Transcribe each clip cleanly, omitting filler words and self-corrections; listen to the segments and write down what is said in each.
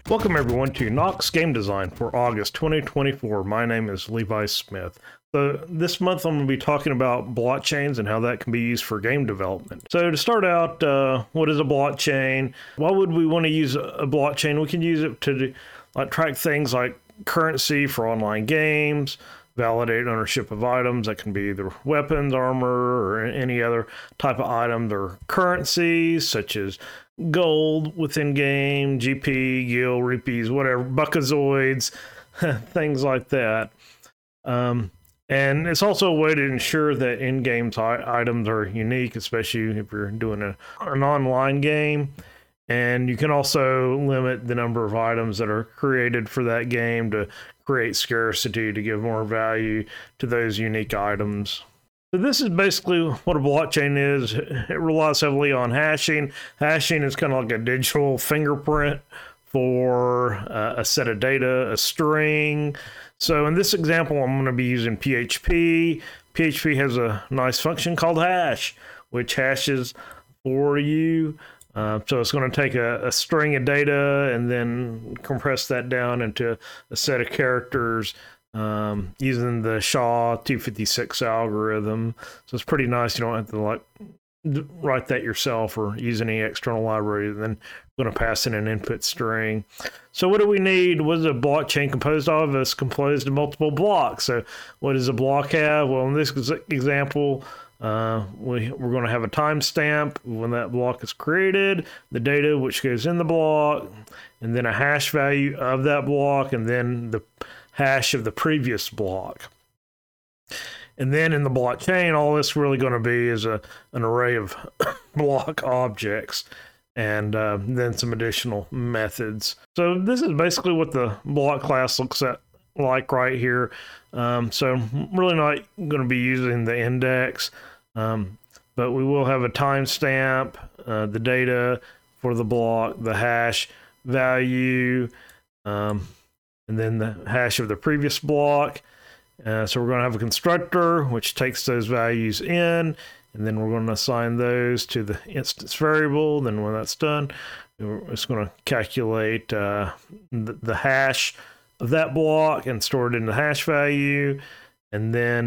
Welcome everyone to Knox Game Design for August 2024. My name is Levi Smith. So this month I'm going to be talking about blockchains and how that can be used for game development. So to start out, what is a blockchain? Why would we want to use a blockchain? We can use it to track things like currency for online games, validate ownership of items that can be either weapons, armor, or any other type of items, or currencies such as gold within game, GP, gil, rupees, whatever, buckazoids, things like that. And it's also a way to ensure that in-game items are unique, especially if you're doing an online game. And you can also limit the number of items that are created for that game to create scarcity to give more value to those unique items. So this is basically what a blockchain is. It relies heavily on hashing. Hashing is kind of like a digital fingerprint for a set of data, a string. So in this example, I'm going to be using PHP. PHP has a nice function called hash, which hashes for you. So it's going to take a string of data and then compress that down into a set of characters using the SHA-256 algorithm. So it's pretty nice. You don't have to write that yourself or use any external library. And then we're going to pass in an input string. So what do we need? What is a blockchain composed of? It's composed of multiple blocks. So what does a block have? Well, in this example, we're going to have a timestamp when that block is created, the data which goes in the block, and then a hash value of that block, and then the hash of the previous block. And then in the blockchain, all it's really going to be is an array of block objects and then some additional methods. So this is basically what the block class looks like right here. So I'm really not going to be using the index, but we will have a timestamp, the data for the block, the hash value, and then the hash of the previous block. So we're going to have a constructor which takes those values in, and then we're going to assign those to the instance variable. Then when that's done, it's going to calculate the hash of that block and store it in the hash value, and then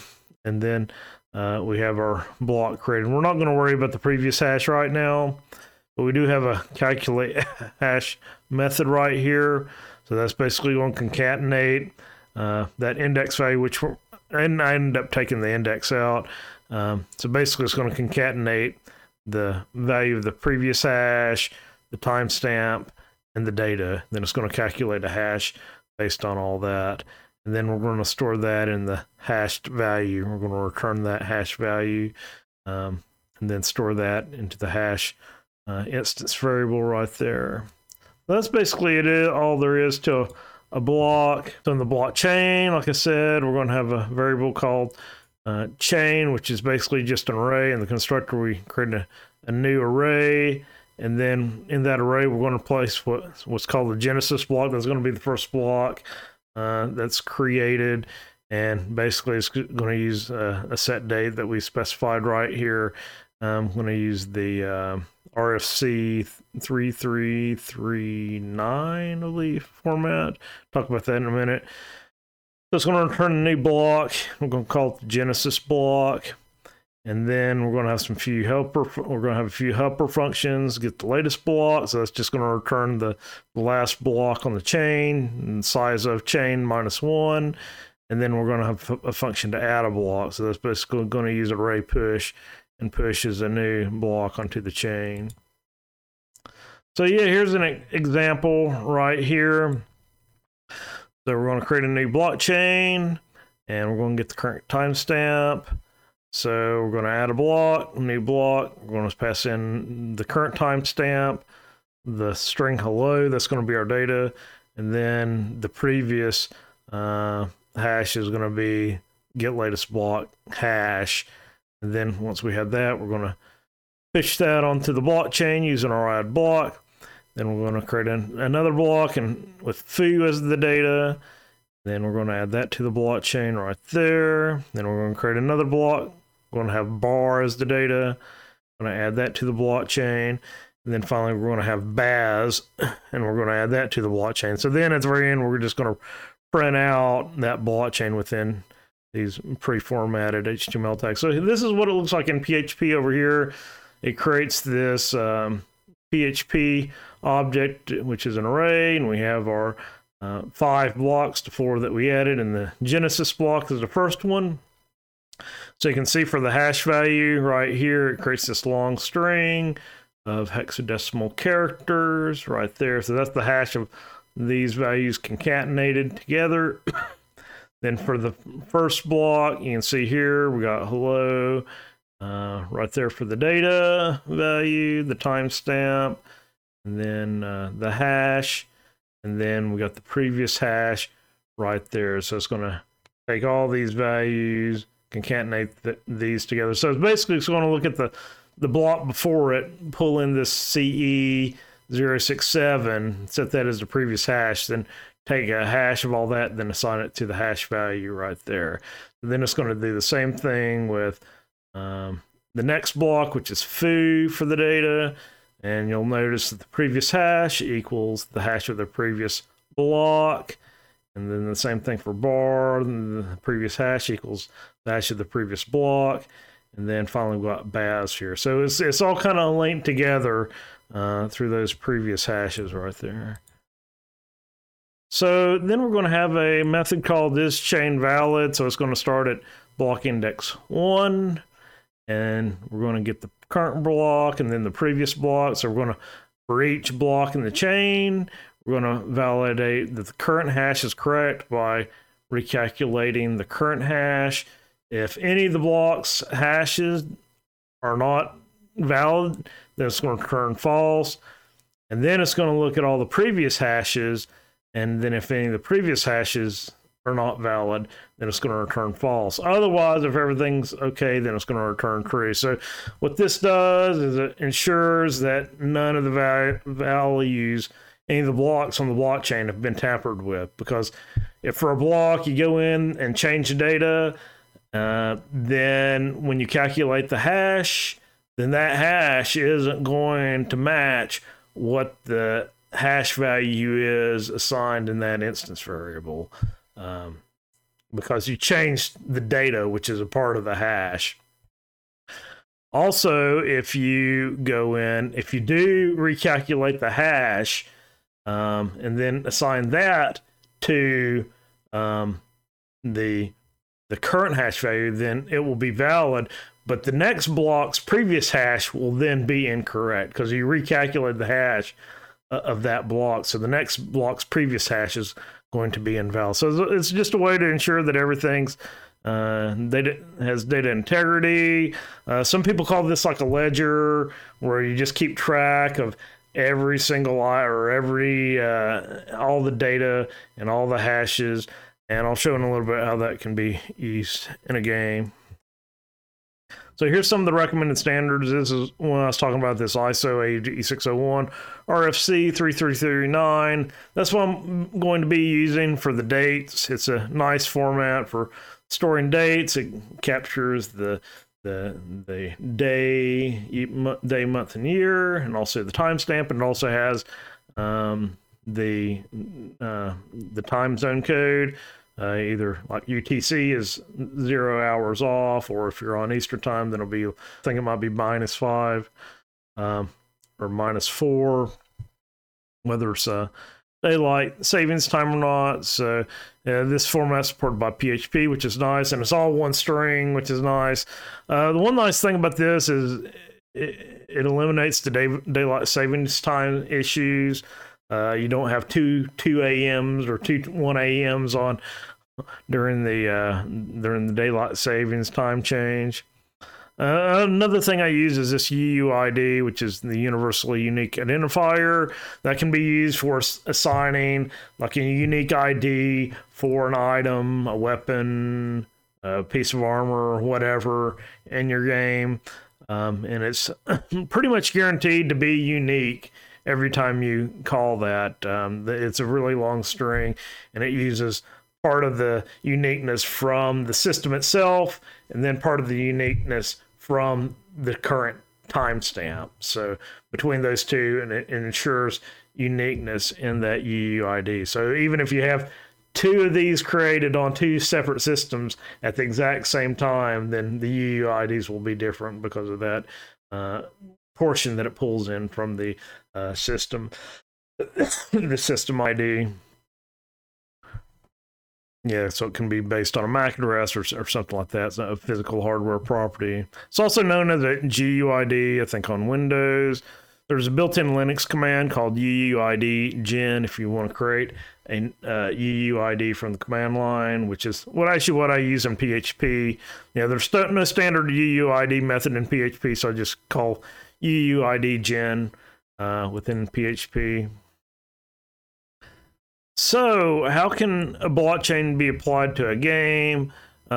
we have our block created. We're not going to worry about the previous hash right now, but we do have a calculate hash method right here. So that's basically going to concatenate that index value, and I ended up taking the index out. So basically it's going to concatenate the value of the previous hash, the timestamp, and the data. Then it's going to calculate a hash based on all that. And then we're going to store that in the hashed value. We're going to return that hash value and then store that into the hash instance variable right there. That's basically all there is to a block. So in the blockchain, like I said, we're going to have a variable called chain, which is basically just an array. In the constructor, we create a new array. And then in that array, we're going to place what's called the genesis block. That's going to be the first block that's created. And basically, it's going to use a set date that we specified right here. I'm going to use the RFC 3339, I believe, format. Talk about that in a minute. So it's going to return a new block. We're going to call it the genesis block. And then we're going to have a few helper functions, get the latest block. So that's just going to return the last block on the chain and size of chain -1. And then we're going to have a function to add a block. So that's basically going to use array push and pushes a new block onto the chain. So yeah, here's an example right here. So we're going to create a new blockchain and we're going to get the current timestamp. So we're going to add a new block. We're going to pass in the current timestamp, the string hello, that's going to be our data. And then the previous hash is going to be get latest block hash. And then once we have that, we're going to push that onto the blockchain using our add block. Then we're going to create another block and with foo as the data. Then we're going to add that to the blockchain right there. Then we're going to create another block. We're going to have bar as the data. I'm going to add that to the blockchain. And then finally, we're going to have BAS, and we're going to add that to the blockchain. So then at the very end, we're just going to print out that blockchain within these pre-formatted HTML tags. So this is what it looks like in PHP over here. It creates this PHP object, which is an array, and we have our 5 blocks to 4 that we added, and the Genesis block is the first one. So you can see for the hash value right here, it creates this long string of hexadecimal characters right there. So that's the hash of these values concatenated together. Then for the first block, you can see here, we got hello right there for the data value, the timestamp, and then the hash, and then we got the previous hash right there. So it's going to take all these values, concatenate these together. So it's basically it's going to look at the block before it, pull in this CE067, set that as the previous hash, then take a hash of all that, then assign it to the hash value right there. And then it's going to do the same thing with the next block, which is foo for the data. And you'll notice that the previous hash equals the hash of the previous block. And then the same thing for bar, and the previous hash equals the hash of the previous block. And then finally we got BAS here. So it's all kind of linked together through those previous hashes right there. So then we're going to have a method called isChainValid. So it's going to start at block index 1, and we're going to get the current block and then the previous block. So we're going to, for each block in the chain, we're going to validate that the current hash is correct by recalculating the current hash. If any of the blocks hashes are not valid, then it's going to return false. And then it's going to look at all the previous hashes. And then if any of the previous hashes are not valid, then it's going to return false. Otherwise, if everything's okay, then it's going to return true. So what this does is it ensures that none of the values, any of the blocks on the blockchain have been tampered with. Because if for a block you go in and change the data, then when you calculate the hash, then that hash isn't going to match what the hash value is assigned in that instance variable, because you changed the data, which is a part of the hash. Also, if you go in, if you do recalculate the hash, and then assign that to the current hash value, then it will be valid. But the next block's previous hash will then be incorrect because you recalculated the hash of that block. So the next block's previous hash is going to be invalid. So it's just a way to ensure that everything's has data integrity. Some people call this like a ledger, where you just keep track of every single or every all the data and all the hashes. And I'll show in a little bit how that can be used in a game. So here's some of the recommended standards. This is when I was talking about this ISO AEG 601, RFC 3339. That's what I'm going to be using for the dates. It's a nice format for storing dates. It captures the day, month, and year, and also the timestamp. And it also has the time zone code. Either like UTC is 0 hours off, or if you're on Eastern time, then it'll be, I think it might be -5 or -4, whether it's daylight savings time or not. So this format's supported by PHP, which is nice, and it's all one string, which is nice. The one nice thing about this is it eliminates the daylight savings time issues. You don't have two AMs or 1 AMs on during the daylight savings time change. Another thing I use is this UUID, which is the universally unique identifier that can be used for assigning like a unique ID for an item, a weapon, a piece of armor, whatever in your game. And it's pretty much guaranteed to be unique every time you call that. It's a really long string, and it uses part of the uniqueness from the system itself, and then part of the uniqueness from the current timestamp. So between those two, and it ensures uniqueness in that UUID. So even if you have two of these created on two separate systems at the exact same time, then the UUIDs will be different because of that portion that it pulls in from the system, the system ID. Yeah, so it can be based on a MAC address or something like that. It's not a physical hardware property. It's also known as a GUID, I think, on Windows. There's a built-in Linux command called UUID gen if you want to create a UUID from the command line, which is what I use in PHP. There's no standard UUID method in PHP, so I just call UUID gen within PHP. So how can a blockchain be applied to a game?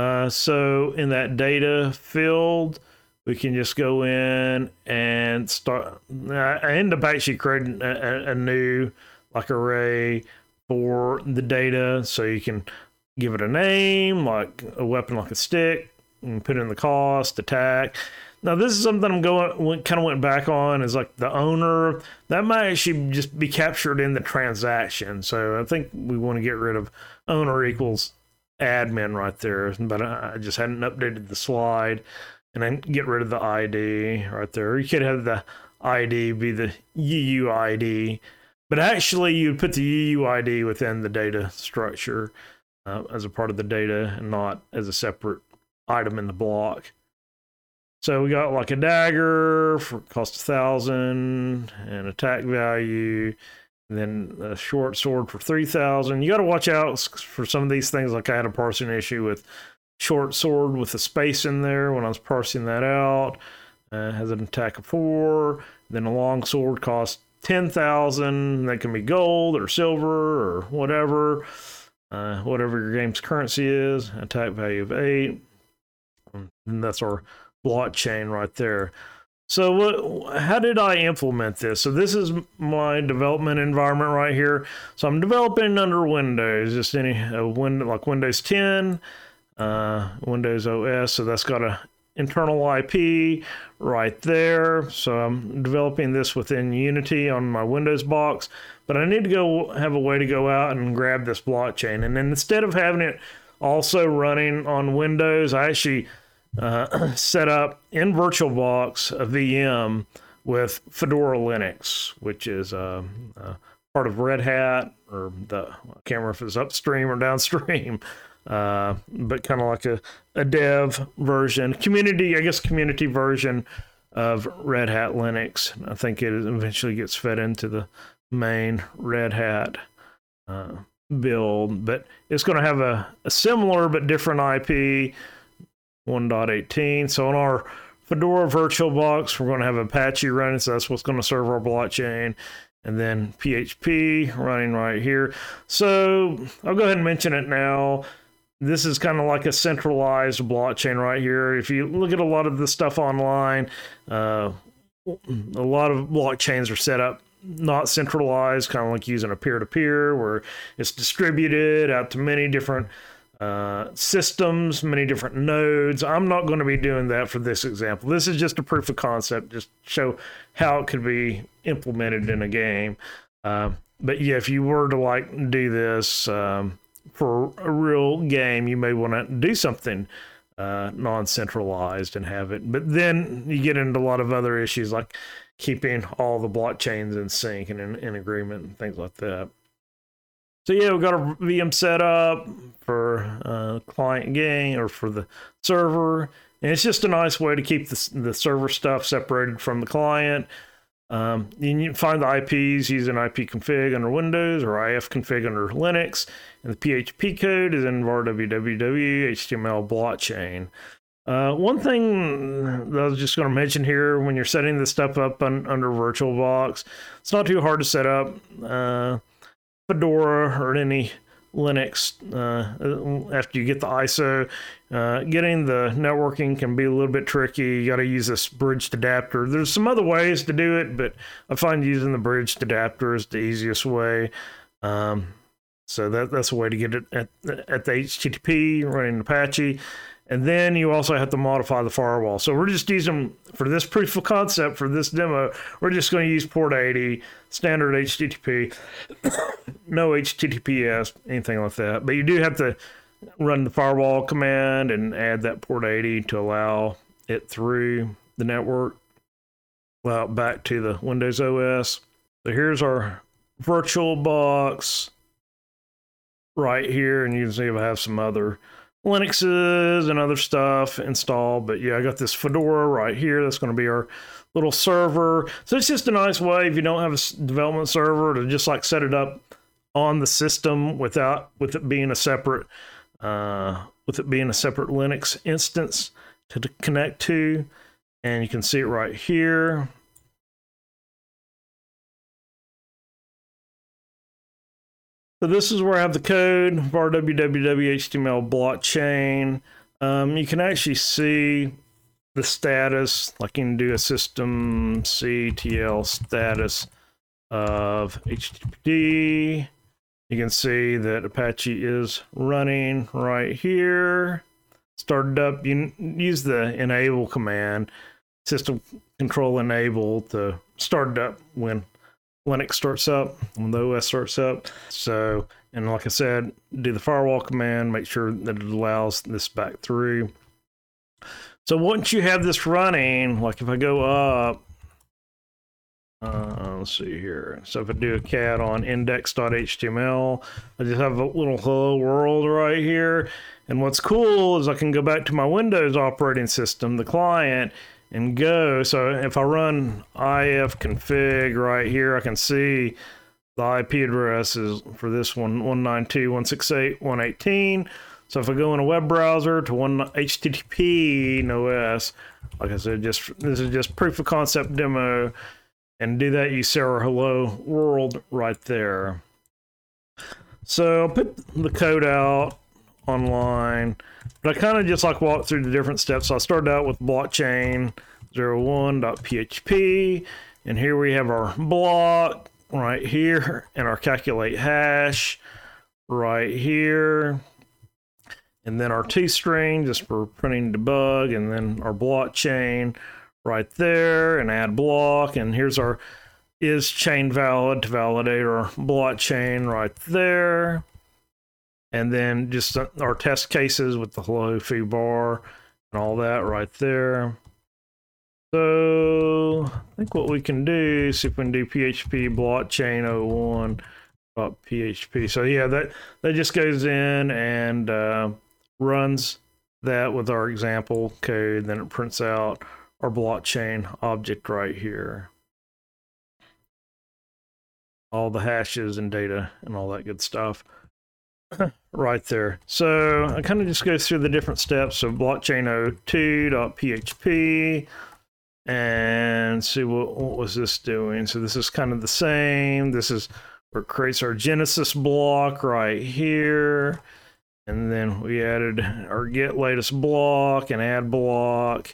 So in that data field, we can just go in and start. I end up actually creating a new array for the data, so you can give it a name, like a weapon, like a stick, and put in the cost, attack. Now, this is something I'm went back on, is like the owner. That might actually just be captured in the transaction. So I think we want to get rid of owner equals admin right there. But I just hadn't updated the slide. And then get rid of the ID right there. You could have the ID be the UUID. But actually, you'd put the UUID within the data structure as a part of the data and not as a separate item in the block. So we got like a dagger for cost 1,000 and attack value, and then a short sword for 3,000. You got to watch out for some of these things. Like I had a parsing issue with short sword with a space in there when I was parsing that out. Has an attack of 4. Then a long sword costs 10,000. That can be gold or silver or whatever your game's currency is. Attack value of 8. And that's our blockchain right there. So how did I implement this? So this is my development environment right here. So I'm developing under Windows, just any like Windows 10, Windows OS. So that's got a internal IP right there. So I'm developing this within Unity on my Windows box, but I need to have a way to go out and grab this blockchain. And then instead of having it also running on Windows, I actually set up in VirtualBox a VM with Fedora Linux, which is part of Red Hat, or I can't remember if it's upstream or downstream, but kind of like a dev version, community version of Red Hat Linux. I think it eventually gets fed into the main Red Hat build, but it's going to have a similar but different IP, 1.18. So on our Fedora VirtualBox, we're going to have Apache running, so that's what's going to serve our blockchain, and then PHP running right here. So I'll go ahead and mention it now. This is kind of like a centralized blockchain right here. If you look at a lot of the stuff online, a lot of blockchains are set up not centralized, kind of like using a peer-to-peer, where it's distributed out to many different systems, many different nodes. I'm not going to be doing that for this example. This is just a proof of concept, just show how it could be implemented in a game. But yeah, if you were to do this for a real game, you may want to do something non-centralized and have it. But then you get into a lot of other issues, like keeping all the blockchains in sync and in agreement and things like that. So yeah, we've got a VM set up for client game or for the server. And it's just a nice way to keep the server stuff separated from the client. You can find the IPs using ipconfig under Windows or ifconfig under Linux. And the PHP code is in var www HTML blockchain. One thing that I was just going to mention here, when you're setting this stuff up under VirtualBox, it's not too hard to set up. Fedora or any Linux, after you get the ISO, getting the networking can be a little bit tricky. You got to use this bridged adapter. There's some other ways to do it, but I find using the bridged adapter is the easiest way. So that's a way to get it at the HTTP running Apache. And then you also have to modify the firewall. So we're just using, for this proof of concept, for this demo, we're just going to use port 80, standard HTTP, no HTTPS, anything like that. But you do have to run the firewall command and add that port 80 to allow it through the network, allow it back to the Windows OS. So here's our VirtualBox right here, and you can see if I have some other Linuxes and other stuff installed. But yeah, I got this Fedora right here. That's going to be our little server. So it's just a nice way, if you don't have a development server, to just like set it up on the system with it being a separate Linux instance to connect to. And you can see it right here. So this is where I have the code of our www.html blockchain. You can actually see the status, like you can do a systemctl status of HTTPD. You can see that Apache is running right here. Started up, you use the enable command, system control enable, to start it up when Linux starts up, when the OS starts up. So, and like I said, do the firewall command, make sure that it allows this back through. So once you have this running, like if I go up, let's see here. So if I do a cat on index.html, I just have a little hello world right here. And what's cool is I can go back to my Windows operating system, the client, and go. So if I run ifconfig right here, I can see the IP address is for this one 192.168.118. So if I go in a web browser to HTTP OS, like I said, this is just proof of concept demo, and do that, you see our hello world right there. So I'll put the code out online, but I kind of just like walk through the different steps. So I started out with blockchain 01.php, and here we have our block right here, and our calculate hash right here, and then our toString just for printing debug, and then our blockchain right there, and add block, and here's our is chain valid to validate our blockchain right there. And then just our test cases with the hello foobar and all that right there. So I think what we can do, see if we can do PHP blockchain 01.php. So yeah, that just goes in and runs that with our example code. Then it prints out our blockchain object right here. All the hashes and data and all that good stuff. Right there. So I kind of just go through the different steps of blockchain 02.php and see what was this doing. So this is kind of the same. This is where it creates our Genesis block right here. And then we added our get latest block and add block.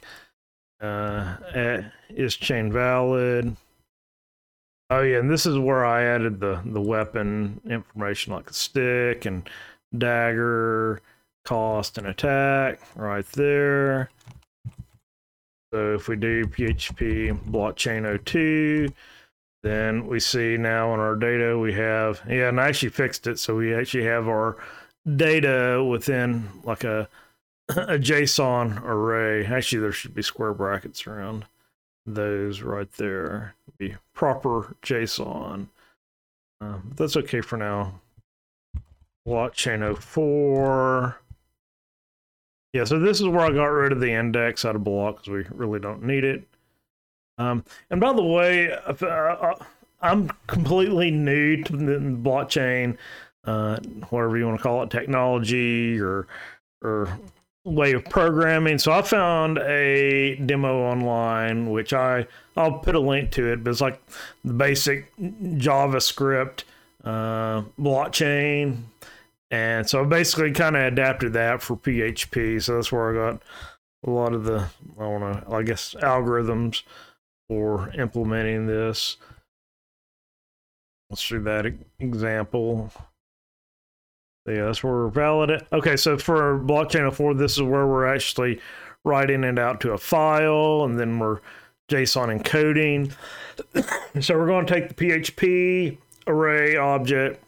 Is chain valid. Oh yeah, and this is where I added the weapon information, like a stick and dagger, cost and attack right there. So if we do PHP blockchain 02, then we see now in our data we have, yeah, and I actually fixed it, so we actually have our data within like a JSON array. Actually, there should be square brackets around those right there. Be proper JSON. But that's okay for now. Blockchain 04. Yeah, so this is where I got rid of the index out of block because we really don't need it. And by the way, I'm completely new to the blockchain, whatever you want to call it, technology or way of programming. So I found a demo online, which I'll put a link to it, but it's like the basic JavaScript blockchain. And so I basically kind of adapted that for PHP. So that's where I got a lot of the, I guess, algorithms for implementing this. Let's do that example. So yeah, that's where we're valid. Okay, so for blockchain 04, this is where we're actually writing it out to a file, and then we're JSON encoding. So we're going to take the PHP array object,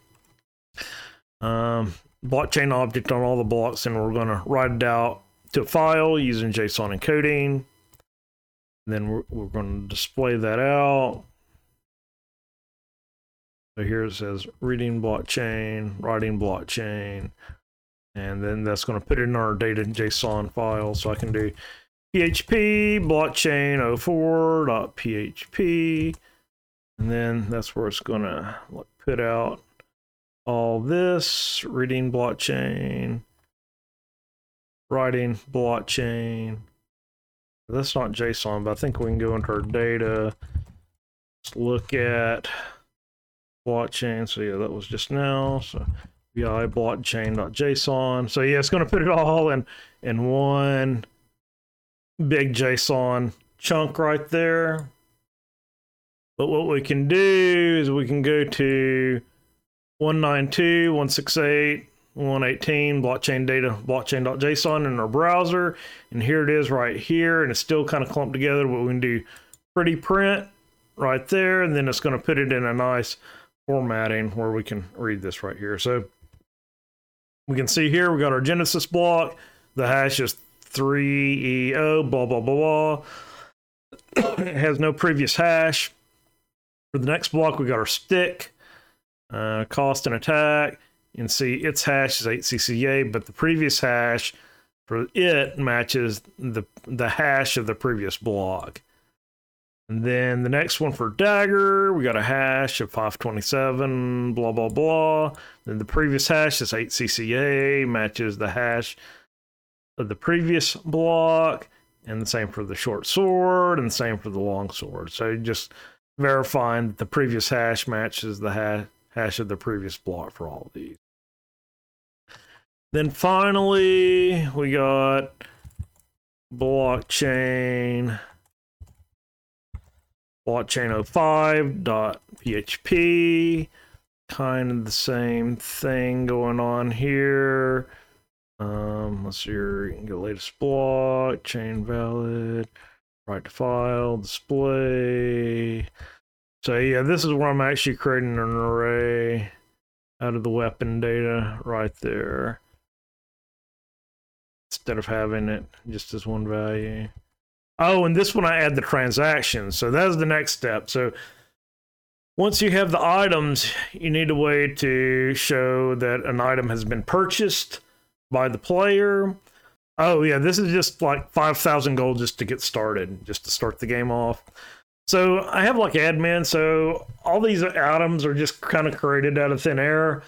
blockchain object on all the blocks, and we're going to write it out to a file using JSON encoding. And then we're going to display that out. So here it says reading blockchain, writing blockchain, and then that's going to put it in our data JSON file. So I can do PHP blockchain 04.php, and then that's where it's going to put out all this, reading blockchain, writing blockchain. That's not JSON, but I think we can go into our data. Let's look at blockchain. So yeah, that was just now. So vi blockchain.json. So yeah, it's going to put it all in one big JSON chunk right there. But what we can do is we can go to 192.168.118 blockchain data blockchain.json in our browser, and here it is right here, and it's still kind of clumped together, but we can do pretty print right there, and then it's going to put it in a nice formatting where we can read this right here. So we can see here we got our Genesis block, the hash is 3EO blah blah blah blah. It has no previous hash. For the next block we got our stick, cost and attack. You can see its hash is 8CCA, but the previous hash for it matches the hash of the previous block. And then the next one for dagger, we got a hash of 527, blah, blah, blah. Then the previous hash is 8CCA, matches the hash of the previous block. And the same for the short sword, and the same for the long sword. So just verifying that the previous hash matches the hash of the previous block for all of these. Then finally, we got blockchain 05.php, kind of the same thing going on here. Let's see here, you can get latest block, chain valid, write to file, display. So yeah, this is where I'm actually creating an array out of the weapon data right there, instead of having it just as one value. Oh, and this one I add the transactions. So that's the next step. So once you have the items, you need a way to show that an item has been purchased by the player. Oh yeah, this is just like 5,000 gold just to get started, just to start the game off. So I have like admin, so all these items are just kind of created out of thin air.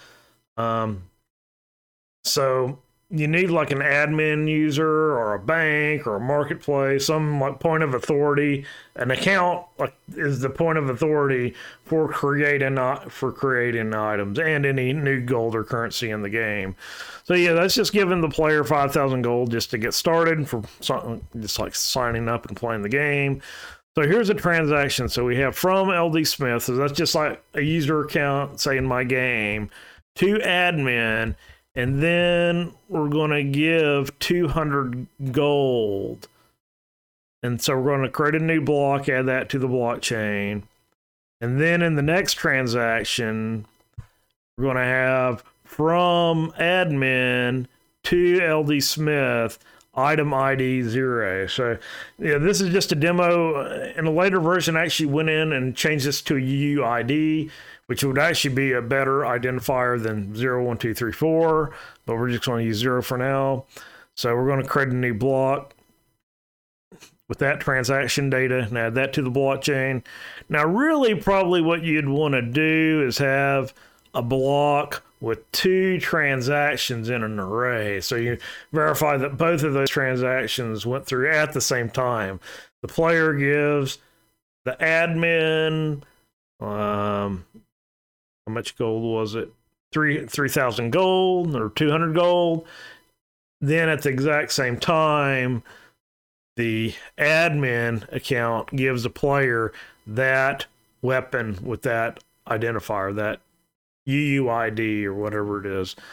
So you need like an admin user or a bank or a marketplace, some like point of authority. An account like is the point of authority for creating items and any new gold or currency in the game. So yeah, that's just giving the player 5,000 gold just to get started for something, just like signing up and playing the game. So here's a transaction. So we have from LD Smith, so that's just like a user account, say in my game, to admin. And then we're going to give 200 gold. And so we're going to create a new block, add that to the blockchain. And then in the next transaction, we're going to have from admin to LD Smith, item ID 0. So yeah, this is just a demo. In a later version, I actually went in and changed this to a UUID, which would actually be a better identifier than 0, 1, 2, 3, 4, but we're just going to use 0 for now. So we're going to create a new block with that transaction data and add that to the blockchain. Now, really, probably what you'd want to do is have a block with 2 transactions in an array. So you verify that both of those transactions went through at the same time. The player gives the admin, how much gold was it? 3,000 gold or 200 gold. Then at the exact same time, the admin account gives the player that weapon with that identifier, that UUID or whatever it is.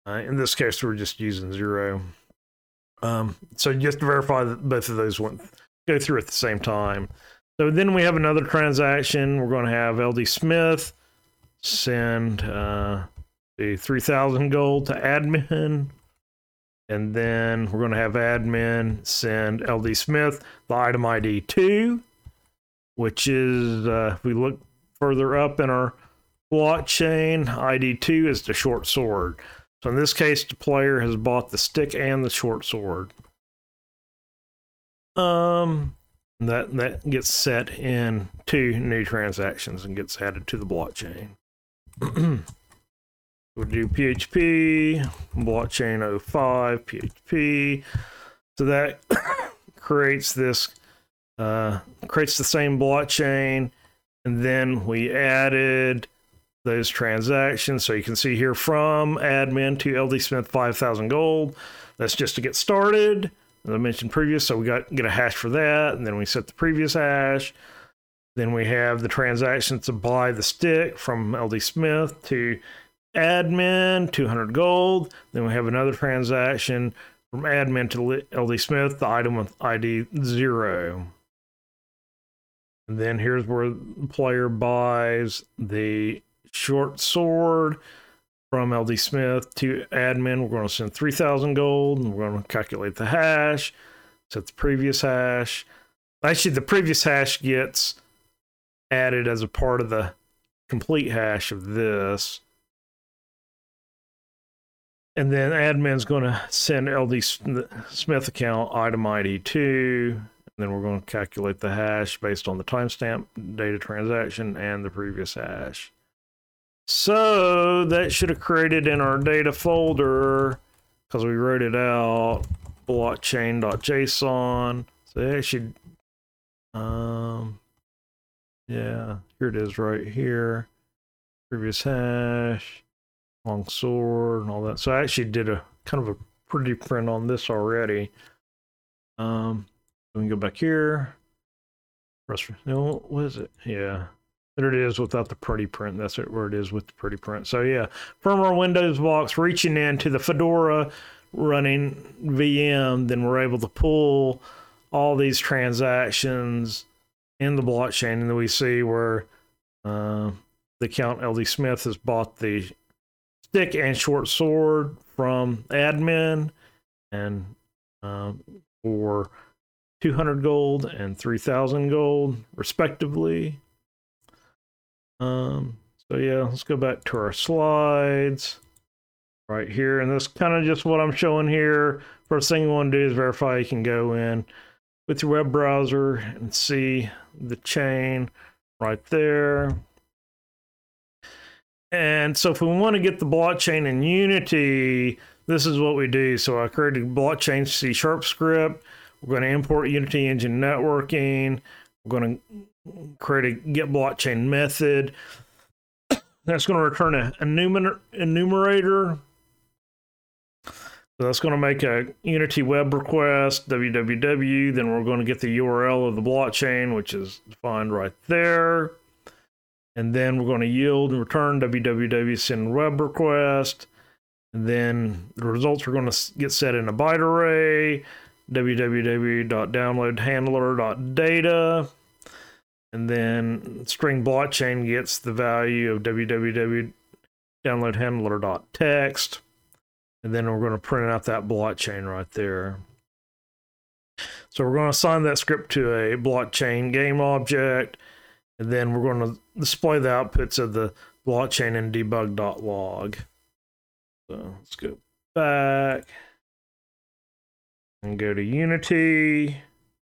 In this case, we're just using 0. So just to verify that both of those went go through at the same time. So then we have another transaction. We're going to have LD Smith send the 3,000 gold to admin. And then we're going to have admin send LD Smith the item ID 2, which is, if we look further up in our blockchain, ID 2 is the short sword. So in this case, the player has bought the stick and the short sword. That gets set in 2 new transactions and gets added to the blockchain. We'll do PHP, blockchain 05, PHP. So that creates this, creates the same blockchain. And then we added those transactions. So you can see here from admin to LD Smith 5,000 gold. That's just to get started. As I mentioned previous, so we get a hash for that, and then we set the previous hash. Then we have the transaction to buy the stick from LD Smith to admin, 200 gold. Then we have another transaction from admin to LD Smith, the item with ID 0. And then here's where the player buys the short sword from LD Smith to admin. We're going to send 3,000 gold, and we're going to calculate the hash, set the previous hash. Actually, the previous hash gets added as a part of the complete hash of this. And then admin's going to send LD Smith account item ID 2. And then we're going to calculate the hash based on the timestamp, data transaction, and the previous hash. So that should have created in our data folder, because we wrote it out, blockchain.json. So it actually, yeah, here it is right here. Previous hash, long sword, and all that. So I actually did a kind of a pretty print on this already. We can go back here. No, what is it? Yeah. There it is without the pretty print. That's where it is with the pretty print. So yeah, from our Windows box reaching into the Fedora running VM, then we're able to pull all these transactions in the blockchain, and then we see where the account LD Smith has bought the stick and short sword from admin, and for 200 gold and 3,000 gold respectively. So yeah, let's go back to our slides right here, and this kind of just what I'm showing here. First thing you want to do is verify. You can go in with your web browser and see the chain right there. And so if we want to get the blockchain in Unity, this is what we do. So I created a blockchain C# script. We're going to import Unity Engine Networking. We're going to create a get blockchain method. That's going to return an enumerator. So that's going to make a Unity web request, www. Then we're going to get the URL of the blockchain, which is defined right there. And then we're going to yield and return www send web request. And then the results are going to get set in a byte array, www.downloadhandler.data. And then string blockchain gets the value of www.downloadhandler.text. And then we're going to print out that blockchain right there. So we're going to assign that script to a blockchain game object. And then we're going to display the outputs of the blockchain in debug.log. So let's go back and go to Unity.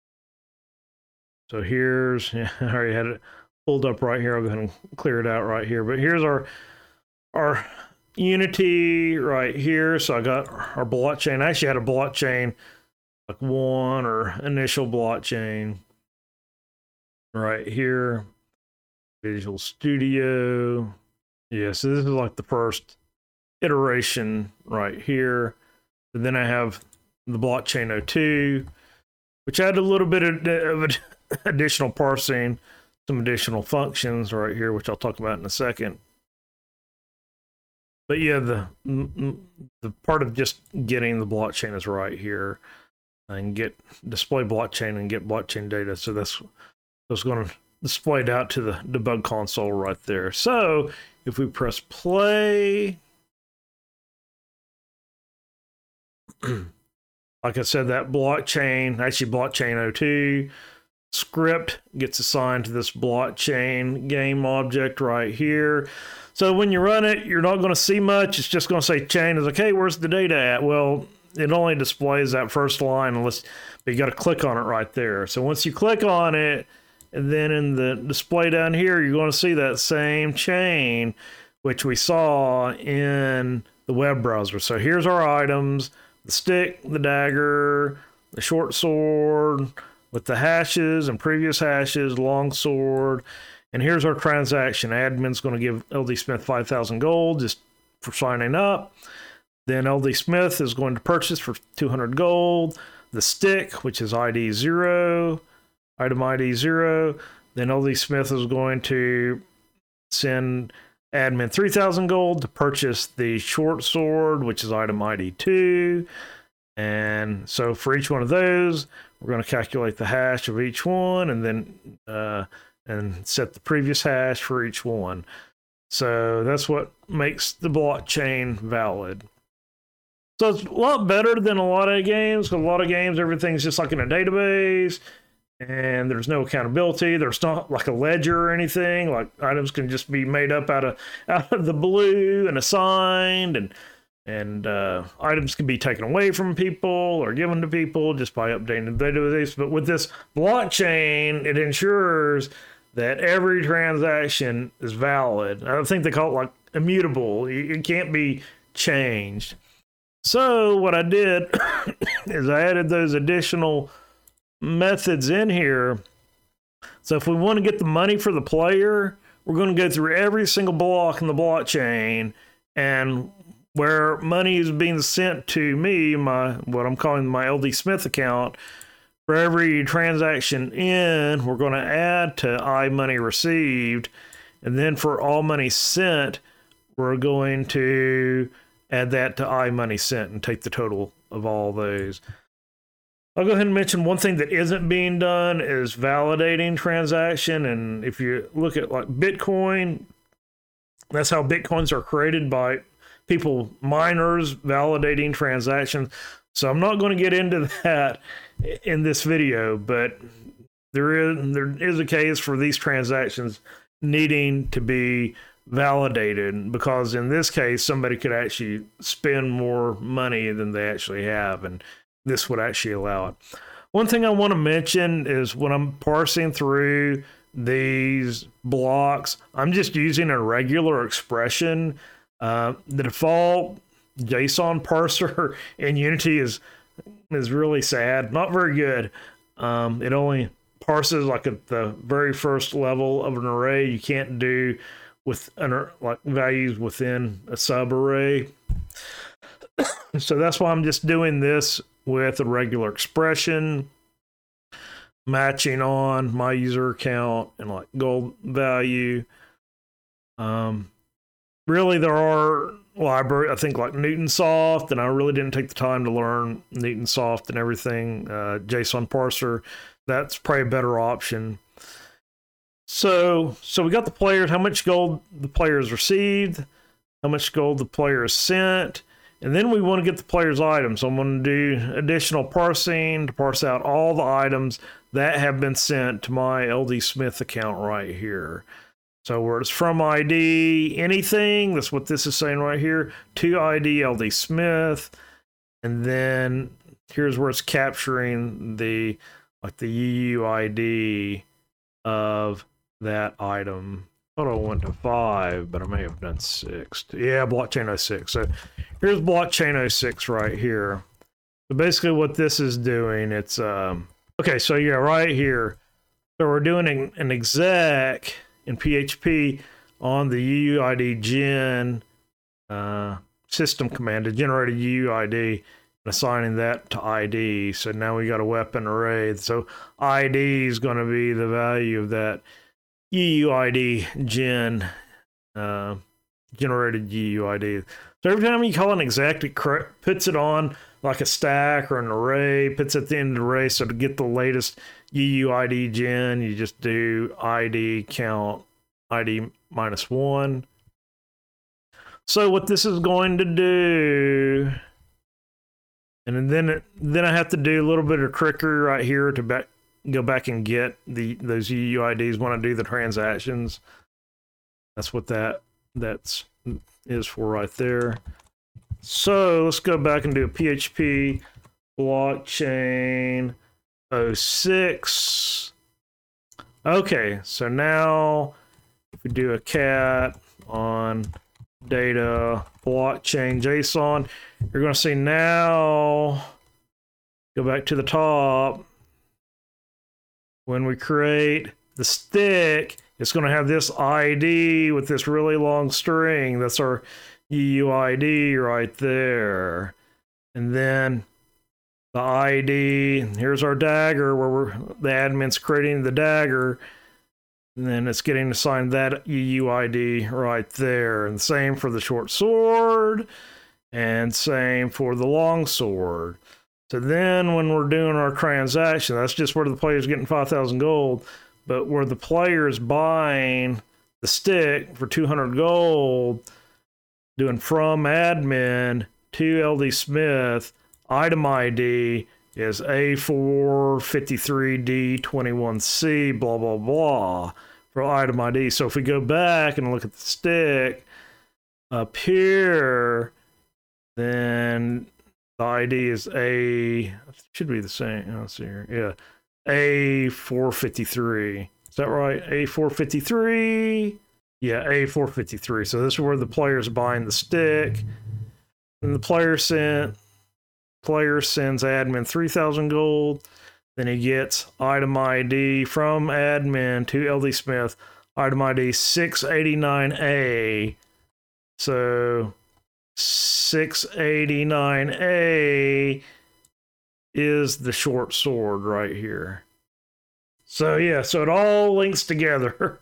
So here's, I already had it pulled up right here. I'll go ahead and clear it out right here. But here's our Unity right here. So I got our blockchain. I actually had a blockchain, like one or initial blockchain right here. Visual Studio. Yeah, so this is like the first iteration right here. And then I have the blockchain 02, which added a little bit of additional parsing, some additional functions right here, which I'll talk about in a second. But yeah, the part of just getting the blockchain is right here, and get display blockchain and get blockchain data. So that's going to display it out to the debug console right there. So if we press play, like I said, that blockchain, actually blockchain 02 script gets assigned to this blockchain game object right here. So when you run it, you're not going to see much. It's just going to say chain. Is okay, where's the data at? Well, it only displays that first line unless, but you got to click on it right there. So once you click on it, and then in the display down here, you're going to see that same chain, which we saw in the web browser. So here's our items: the stick, the dagger, the short sword with the hashes and previous hashes, long sword. And here's our transaction. Admin's going to give LD Smith 5,000 gold just for signing up. Then LD Smith is going to purchase for 200 gold the stick, which is ID 0, item ID 0. Then LD Smith is going to send admin 3,000 gold to purchase the short sword, which is item ID 2. And so for each one of those, we're going to calculate the hash of each one, and then and set the previous hash for each one. So that's what makes the blockchain valid. So it's a lot better than a lot of games. Because a lot of games, everything's just like in a database, and there's no accountability. There's not like a ledger or anything. Like items can just be made up out of the blue and assigned, and items can be taken away from people or given to people just by updating the database. But with this blockchain, it ensures that every transaction is valid. I think they call it like immutable. It can't be changed. So what I did is I added those additional methods in here. So if we want to get the money for the player, we're going to go through every single block in the blockchain, and where money is being sent to me, what I'm calling my LD Smith account, for every transaction in, we're going to add to iMoney received. And then for all money sent, we're going to add that to iMoney sent and take the total of all those. I'll go ahead and mention one thing that isn't being done is validating transaction. And if you look at like Bitcoin, that's how Bitcoins are created, by people, miners, validating transactions. So I'm not going to get into that in this video, but there is a case for these transactions needing to be validated, because in this case, somebody could actually spend more money than they actually have, and this would actually allow it. One thing I want to mention is when I'm parsing through these blocks, I'm just using a regular expression. The default JSON parser in Unity is really sad, not very good. It only parses like at the very first level of an array. You can't do with like values within a subarray. So that's why I'm just doing this with a regular expression, matching on my user account and like gold value. Really, there are libraries, I think, like Newtonsoft, and I really didn't take the time to learn Newtonsoft and everything. JSON parser, that's probably a better option. So we got the players, how much gold the players received, how much gold the players sent, and then we want to get the player's items. So I'm going to do additional parsing to parse out all the items that have been sent to my LD Smith account right here. So where it's from ID anything, that's what this is saying right here, to ID LD Smith, and then here's where it's capturing the UUID of that item. I thought I went to 5, but I may have done 6. Yeah, blockchain 06. So here's blockchain 06 right here. So basically what this is doing, it's okay, so yeah, right here. So we're doing an exec in PHP on the UUID gen system command to generate a UUID and assigning that to ID. So now we got a weapon array. So ID is going to be the value of that UUID gen generated UUID. So every time you call an exec, it puts it on like a stack or an array, puts it at the end of the array. So to get the latest UUID gen, you just do ID count ID -1. So what this is going to do, and then I have to do a little bit of trickery right here to go back and get those UUIDs when I do the transactions. That's what that's is for right there. So let's go back and do a PHP blockchain 06. Okay, so now if we do a cat on data blockchain JSON, you're going to see now, go back to the top, when we create the stick, it's going to have this ID with this really long string. That's our UUID right there. And then the ID, here's our dagger where the admin's creating the dagger. And then it's getting assigned that UUID right there. And same for the short sword. And same for the long sword. So then when we're doing our transaction, that's just where the player's getting 5,000 gold. But where the player's buying the stick for 200 gold, doing from admin to LD Smith, item ID is A453D21C, blah, blah, blah, for item ID. So if we go back and look at the stick up here, then the ID is should be the same. Let's see here. Yeah. A453. Is that right? A453? Yeah, A453. So this is where the player's buying the stick. And the player sends admin 3,000 gold. Then he gets item ID from admin to LD Smith, item ID 689A. So 689A is the short sword right here. So yeah, so it all links together.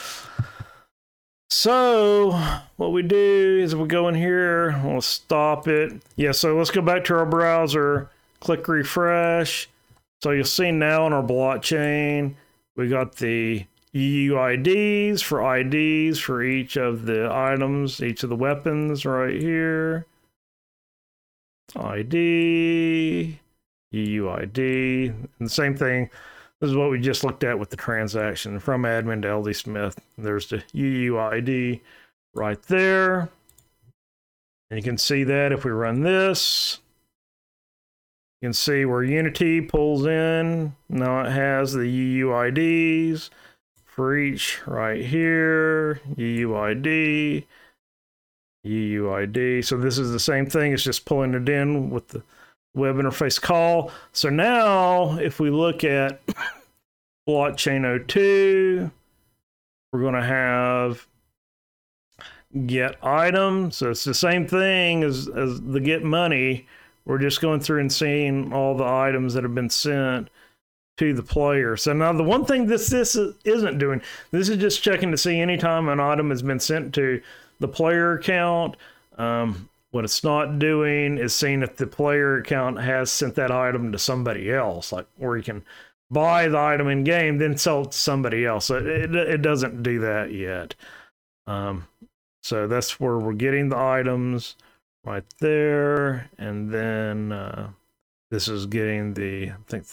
So what we do is we go in here, we'll stop it. Yeah, so let's go back to our browser, click refresh. So you'll see now on our blockchain, we got the UUIDs for IDs for each of the items, each of the weapons right here. ID, UUID, and the same thing. This is what we just looked at with the transaction from admin to LD Smith. There's the UUID right there. And you can see that if we run this, you can see where Unity pulls in. Now it has the UUIDs for each right here. UUID, UUID. So this is the same thing. It's just pulling it in with the web interface call. So now if we look at blockchain 02, we're going to have get item. So it's the same thing as the get money. We're just going through and seeing all the items that have been sent to the player. So now the one thing this isn't doing, this is just checking to see anytime an item has been sent to the player account. What it's not doing is seeing if the player account has sent that item to somebody else, like where you can buy the item in game, then sell it to somebody else. So it doesn't do that yet. So that's where we're getting the items right there. And then this is getting I think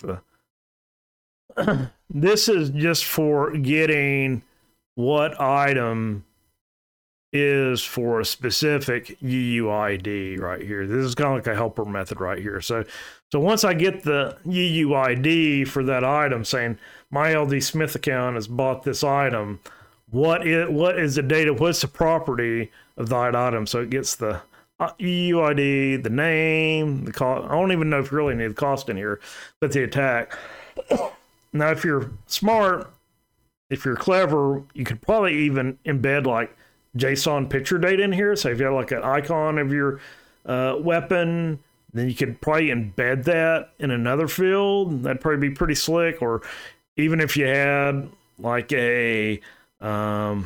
this is just for getting what item is for a specific UUID right here. This is kind of like a helper method right here. So once I get the UUID for that item saying my LD Smith account has bought this item, what is the data, what's the property of that item? So it gets the UUID, the name, the cost. I don't even know if you really need the cost in here, but the attack. Now, if you're smart, if you're clever, you could probably even embed like JSON picture data in here. So if you have like an icon of your weapon, then you could probably embed that in another field. That'd probably be pretty slick. Or even if you had like a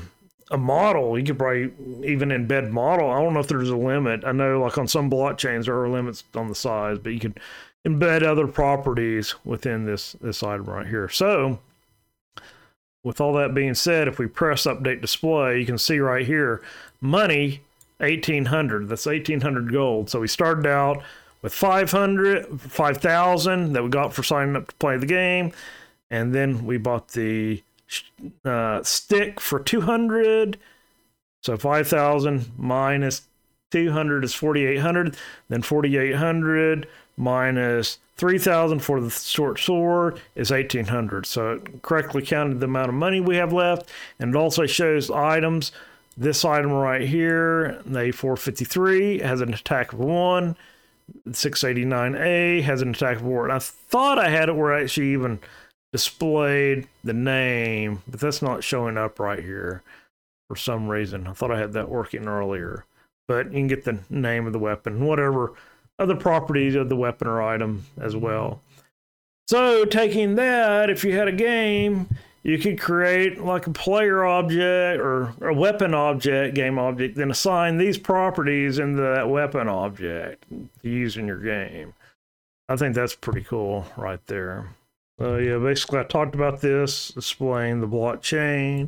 a model. You could probably even embed model. I don't know if there's a limit. I know like on some blockchains there are limits on the size, but you could embed other properties within this item right here. So with all that being said, if we press update display, you can see right here, money 1,800. That's 1,800 gold. So we started out with 5,000 that we got for signing up to play the game. And then we bought the stick for 200. So 5,000 minus 200 is 4,800. Then 4,800 minus 3,000 for the short sword is 1,800. So it correctly counted the amount of money we have left. And it also shows items. This item right here, the 453, has an attack of 1. 689A has an attack of 4. And I thought I had it where I actually even displayed the name, but that's not showing up right here for some reason. I thought I had that working earlier. But you can get the name of the weapon, whatever other properties of the weapon or item as well. So taking that, if you had a game, you could create like a player object or a weapon object, game object, then assign these properties into that weapon object to use in your game. I think that's pretty cool right there. So yeah, basically I talked about this, displaying the blockchain.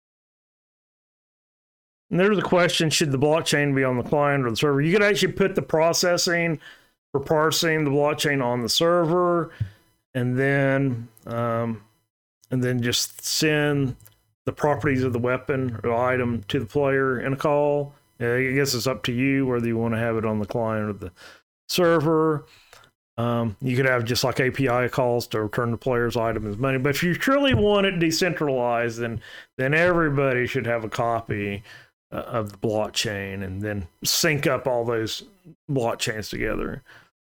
And there's a question, should the blockchain be on the client or the server? You could actually put the processing for parsing the blockchain on the server, and then just send the properties of the weapon or item to the player in a call. I guess it's up to you whether you want to have it on the client or the server. You could have just like API calls to return the player's item as money. But if you truly want it decentralized, then everybody should have a copy of the blockchain and then sync up all those blockchains together.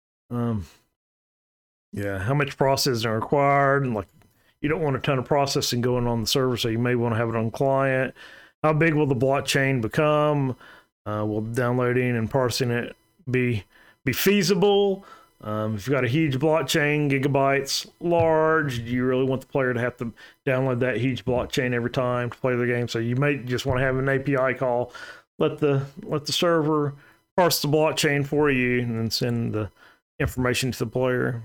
Yeah, how much processing is required? And like, you don't want a ton of processing going on the server, so you may want to have it on client. How big will the blockchain become? Will downloading and parsing it be feasible? If you've got a huge blockchain, gigabytes large, do you really want the player to have to download that huge blockchain every time to play the game? So you may just want to have an API call, let the server parse the blockchain for you, and then send the information to the player.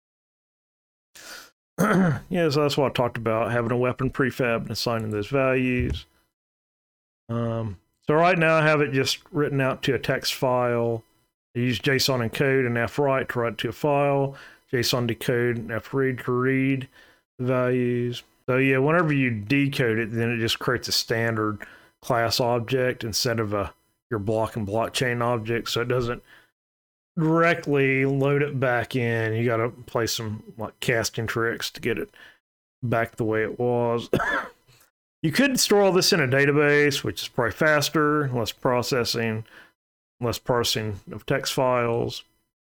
Yeah, so that's what I talked about, having a weapon prefab and assigning those values. So right now I have it just written out to a text file. I use JSON encode and fwrite to write to a file, JSON decode and fread to read the values. So yeah, whenever you decode it, then it just creates a standard class object instead of your block and blockchain object. So it doesn't directly load it back in. You got to play some like casting tricks to get it back the way it was. You could store all this in a database, which is probably faster, less processing, less parsing of text files.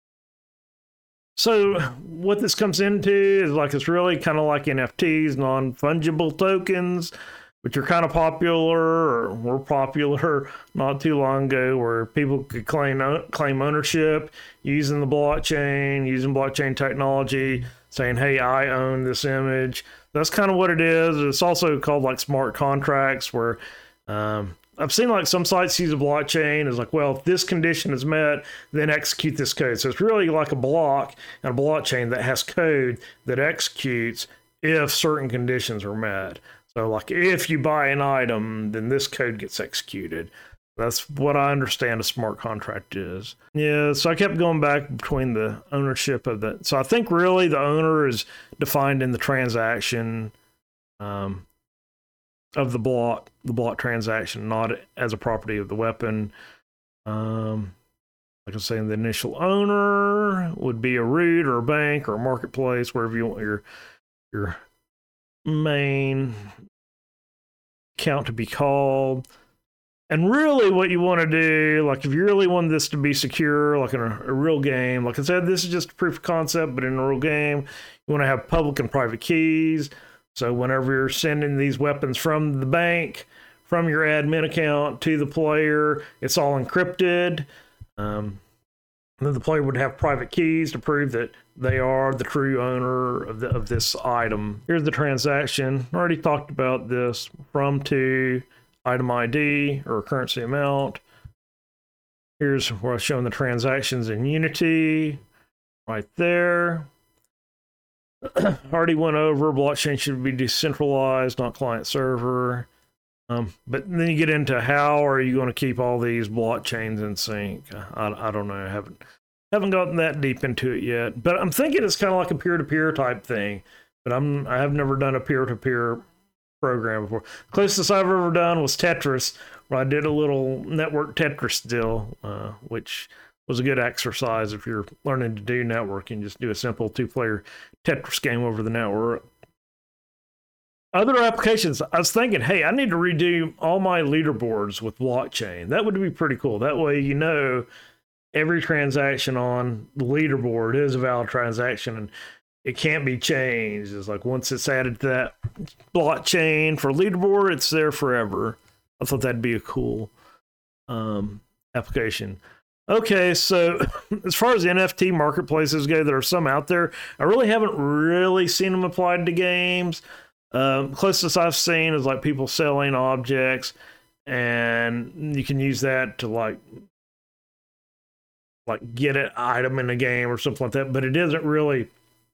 So what this comes into is like, it's really kind of like NFTs, non-fungible tokens, which are kind of popular or were popular not too long ago, where people could claim ownership using the blockchain, using blockchain technology, saying, hey, I own this image. That's kind of what it is. It's also called like smart contracts, where I've seen like some sites use a blockchain as like, well, if this condition is met, then execute this code. So it's really like a block and a blockchain that has code that executes if certain conditions are met. So like if you buy an item, then this code gets executed. That's what I understand a smart contract is. Yeah, so I kept going back between the ownership of that. So I think really the owner is defined in the transaction of the block transaction, not as a property of the weapon. Like I was saying, the initial owner would be a root or a bank or a marketplace, wherever you want your main account to be called. And really what you want to do, like if you really want this to be secure, like in a real game, like I said, this is just a proof of concept, but in a real game, you want to have public and private keys. So whenever you're sending these weapons from the bank, from your admin account to the player, it's all encrypted. Then the player would have private keys to prove that they are the true owner of this item. Here's the transaction. I already talked about this. From to item ID or currency amount. Here's where I'm showing the transactions in Unity right there. Already went over blockchain should be decentralized, not client server. But then you get into how are you going to keep all these blockchains in sync? I don't know. I haven't gotten that deep into it yet. But I'm thinking it's kind of like a peer-to-peer type thing. But I have never done a peer-to-peer program before. Closest I've ever done was Tetris, where I did a little network Tetris deal, which was a good exercise if you're learning to do networking. Just do a simple 2-player Tetris game over the network. Other applications, I was thinking, hey, I need to redo all my leaderboards with blockchain. That would be pretty cool. That way, you know, every transaction on the leaderboard is a valid transaction and it can't be changed. It's like once it's added to that blockchain for leaderboard, it's there forever. I thought that'd be a cool application. Okay, so as far as NFT marketplaces go, there are some out there. I really haven't really seen them applied to games. Closest I've seen is like people selling objects, and you can use that to like get an item in a game or something like that. But it isn't really,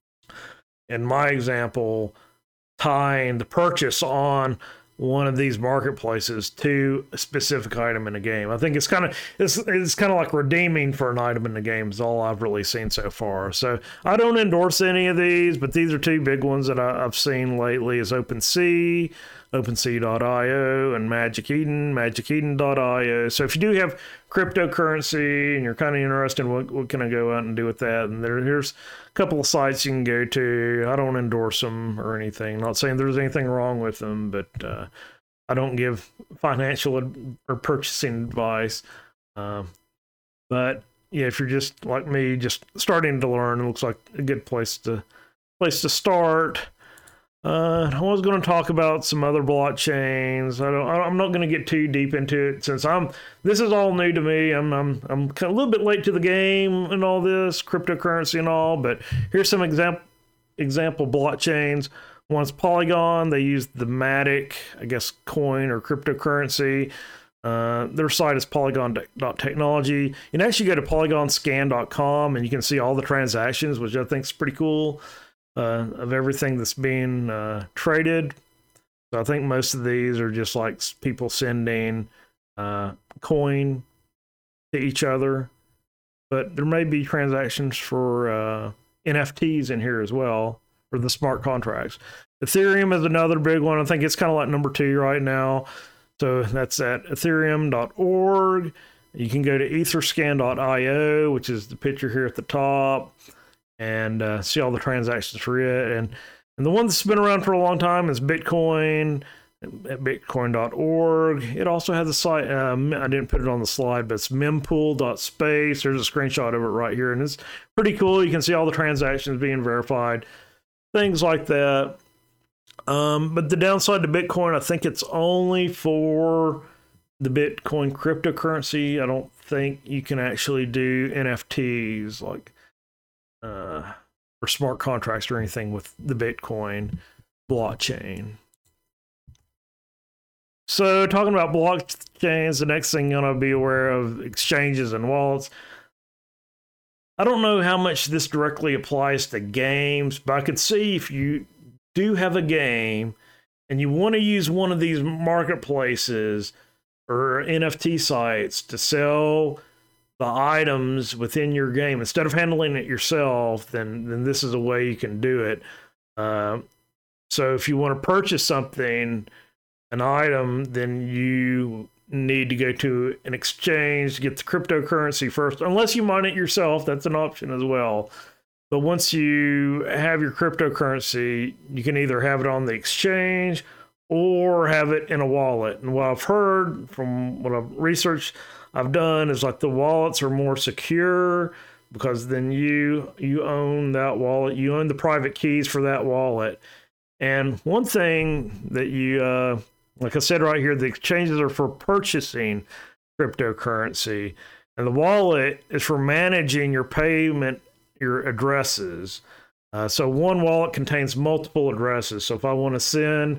in my example, tying the purchase on one of these marketplaces to a specific item in a game. I think it's kind of like redeeming for an item in the game is all I've really seen so far. So I don't endorse any of these, but these are two big ones that I've seen lately is OpenSea, OpenSea.io, and Magic Eden, MagicEden.io. So if you do have cryptocurrency and you're kind of interested in what can I go out and do with that, and here's a couple of sites you can go to. I don't endorse them or anything. Not saying there's anything wrong with them, but I don't give financial or purchasing advice. But yeah, if you're just like me, just starting to learn, it looks like a good place to start. I was going to talk about some other blockchains. I'm not going to get too deep into it since this is all new to me. I'm kind of a little bit late to the game and all this cryptocurrency and all. But here's some example blockchains. One's Polygon. They use the Matic, I guess, coin or cryptocurrency. Their site is polygon.technology. You can actually go to polygonscan.com and you can see all the transactions, which I think is pretty cool. Of everything that's being traded. So I think most of these are just like people sending coin to each other. But there may be transactions for NFTs in here as well, or the smart contracts. Ethereum is another big one. I think it's kind of like number 2 right now. So that's at ethereum.org. You can go to etherscan.io, which is the picture here at the top, and see all the transactions for it. And the one that's been around for a long time is Bitcoin at bitcoin.org. It also has a site, I didn't put it on the slide, but it's mempool.space. There's a screenshot of it right here, and it's pretty cool. You can see all the transactions being verified, things like that. But the downside to Bitcoin, I think it's only for the Bitcoin cryptocurrency. I don't think you can actually do NFTs like or smart contracts or anything with the Bitcoin blockchain. So talking about blockchains, the next thing you're going to be aware of exchanges and wallets. I don't know how much this directly applies to games, but I could see if you do have a game and you want to use one of these marketplaces or NFT sites to sell the items within your game, instead of handling it yourself, then this is a way you can do it. So if you want to purchase something, an item, then you need to go to an exchange to get the cryptocurrency first, unless you mine it yourself. That's an option as well. But once you have your cryptocurrency, you can either have it on the exchange or have it in a wallet. And what I've heard from what I've researched, I've done is like the wallets are more secure because then you own that wallet. You own the private keys for that wallet. And one thing that you, like I said right here, the exchanges are for purchasing cryptocurrency, and the wallet is for managing your payment, your addresses. So one wallet contains multiple addresses. So if I want to send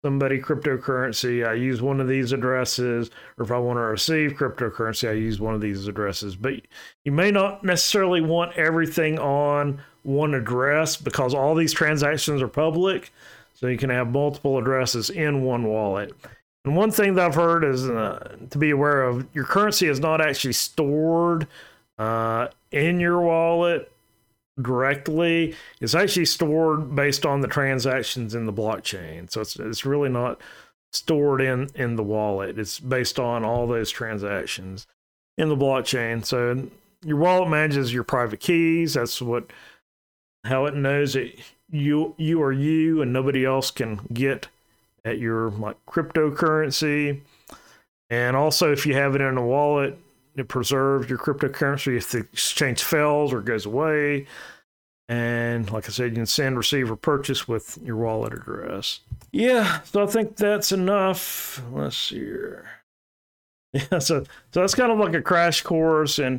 somebody cryptocurrency, I use one of these addresses, or if I want to receive cryptocurrency, I use one of these addresses. But you may not necessarily want everything on one address because all these transactions are public, so you can have multiple addresses in one wallet. And one thing that I've heard is to be aware of, your currency is not actually stored in your wallet directly. It's actually stored based on the transactions in the blockchain. So it's really not stored in the wallet. It's based on all those transactions in the blockchain. So your wallet manages your private keys. That's how it knows that you are you and nobody else can get at your cryptocurrency. And also, if you have it in a wallet, it preserves your cryptocurrency if the exchange fails or goes away. And like I said, you can send, receive, or purchase with your wallet address. Yeah, so I think that's enough. Let's see here. Yeah, so that's kind of like a crash course in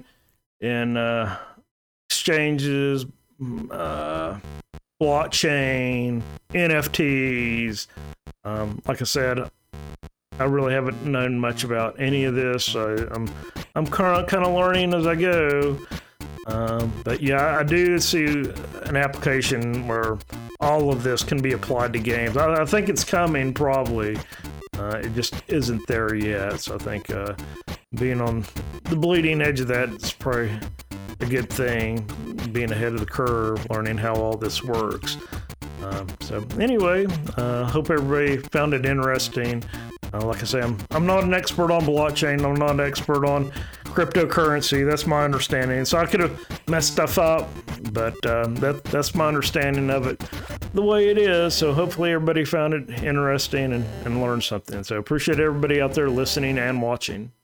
exchanges, blockchain, NFTs. Like I said, I really haven't known much about any of this. So I'm kind of learning as I go. But yeah, I do see an application where all of this can be applied to games. I think it's coming probably. It just isn't there yet. So I think being on the bleeding edge of that is probably a good thing. Being ahead of the curve, learning how all this works. So anyway, hope everybody found it interesting. Like I say, I'm not an expert on blockchain. I'm not an expert on cryptocurrency. That's my understanding. So I could have messed stuff up, but that's my understanding of it the way it is. So hopefully everybody found it interesting and learned something. So appreciate everybody out there listening and watching.